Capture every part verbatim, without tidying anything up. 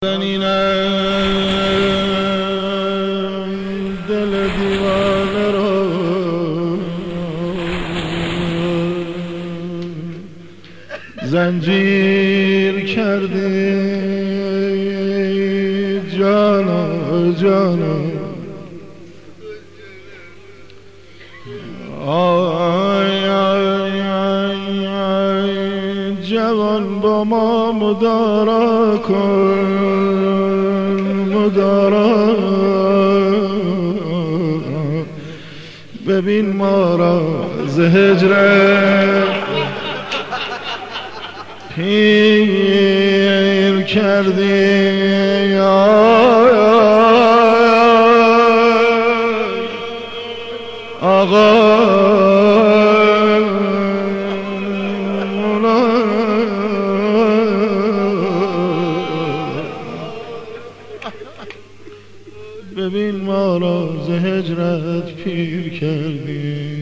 زنینم دل دیوانه رو زنجیر کردی جانا جانا آی آی آی آی جوان با ما مدارا کن مدارا ببین ما را ز هجرت پیر کردی آقا ببین ما را ز هجرت پیر کردی.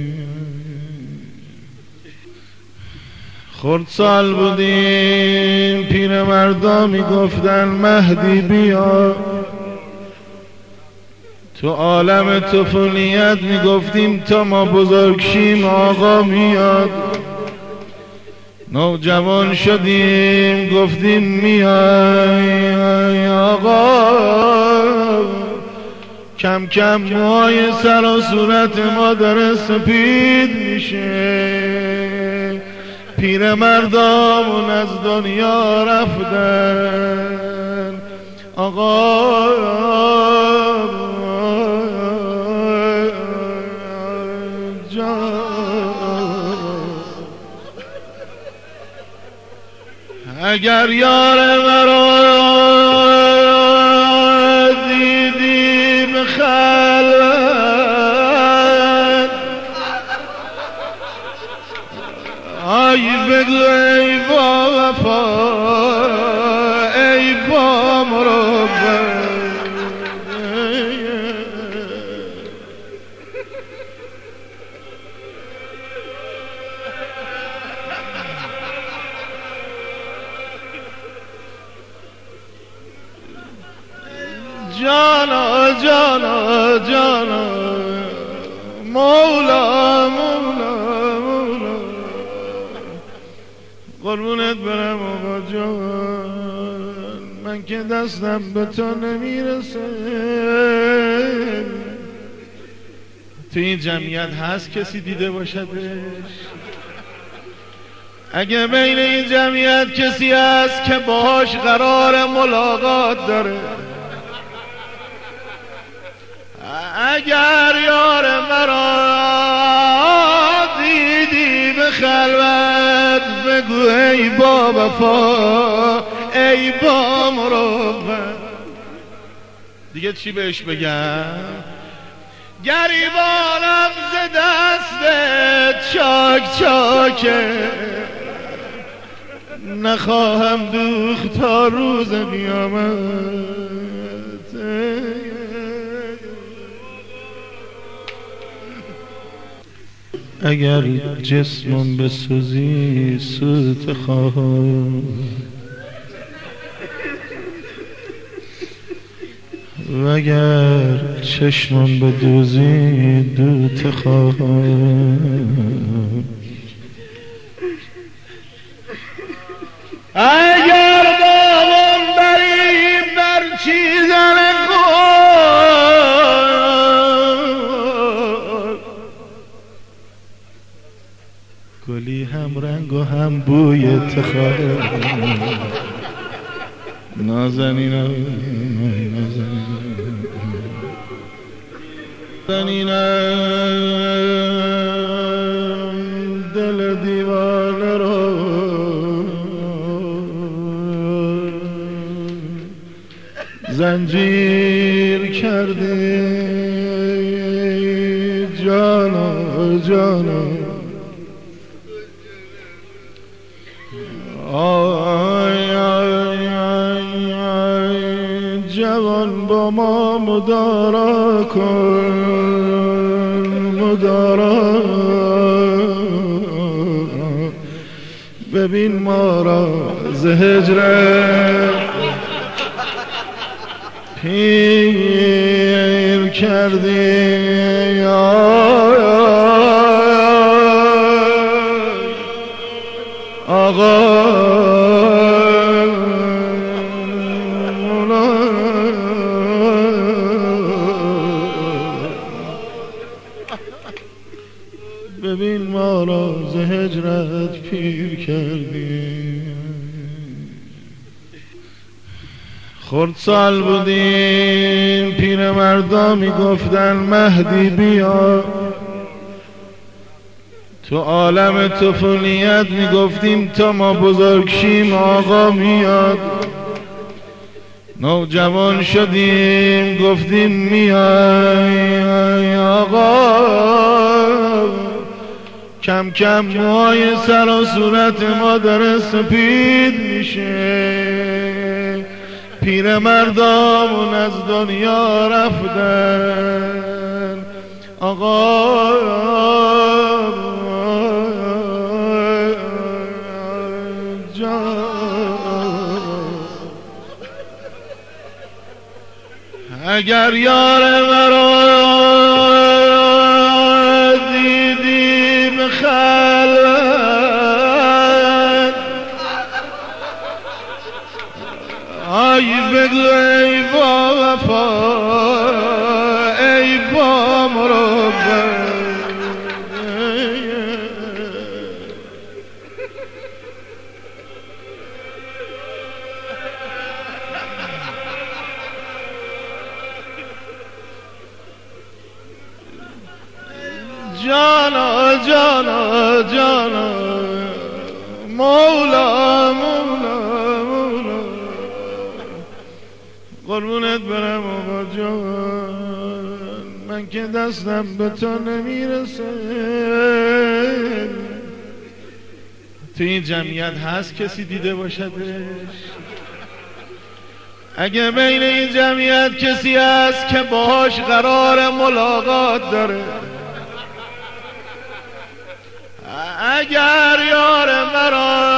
خردسال بودیم پیرمردا میگفتن مهدی بیا، تو عالم طفولیت میگفتیم تا ما بزرگ شیم آقا میاد. نوجوان شدیم گفتیم میای آقا. کم کم موهای سر و صورت ما داره سپید میشه، پیرمردامون از دنیا رفتن آقا. اگر یار مرا دیدی به خلوت، آی بگو ای با وفا ای با مروت. جانا جانا جانا مولا مولا مولا قربونت برم آقا جان، من که دستم به تو نمیرسه. تو این جمعیت هست کسی دیده باشدش؟ اگه بین این جمعیت کسی هست که باهاش قرار ملاقات داره، اگر یار مرا دیدی به خلوت بگو ای با وفا ای با مروت. دیگه چی بهش بگم؟ گریبانم ز دستت چاک چاکه، نخواهم دوخت تا روز قیامت. اگر جسمم بسوزی سوت خواهم، وگر چشمم بدوزی دوت خواهم. اگر دامن بری بر چیزن گلی هم رنگ و هم بوی تخواهم. نازنینم نازنینم دل دیوانه رو زنجیر کردی جانا جانا. آی آی آی آی جوان با ما مدارا کن مدارا ببین ما را ز هجرت پیر کردی آقا ببین ما را ز هجرت پیر کردی. خردسال بودیم پیرمردا میگفتن مهدی بیا، تو عالم طفولیت میگفتیم تا ما بزرگ شیم آقا میاد. نوجوان شدیم گفتیم میای آقا. کم کم موهای سر و صورت ما داره سپید میشه، پیرمردامون از دنیا رفتن آقا. اگر یار مرا دیدی به خلوت، آی بگو ای با وفا ای با مربت. جانا جانا جانا مولا مولا مولا قربونت برم آقا جان، من که دستم به تو نمیرسه. تو این جمعیت هست کسی دیده باشدش؟ اگه بین این جمعیت کسی هست که باهاش قرار ملاقات داره، اگر یار مرا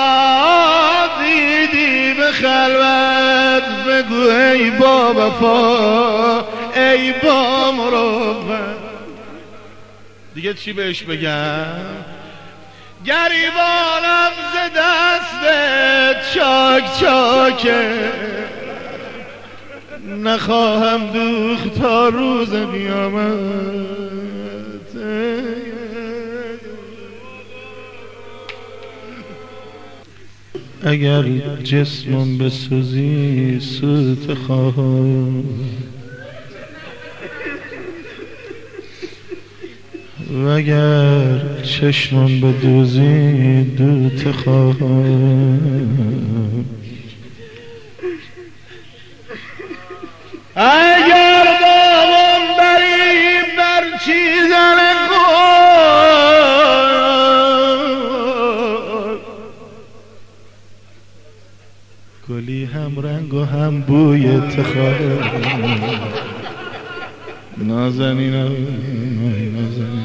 دیدی به خلوت بگو ای با وفا ای با مروت. دیگه چی بهش بگم؟ گریبانم ز دستت چاک چاکه، نخواهم دوخت تا روز قیامت. اگر جسمم بسوزی سوت خواهم، و اگر چشمم بدوزی دوت خواهم. اگر بابم بریم بر چیزن گلی هم رنگ و هم بوی تخار. نازنین نازنین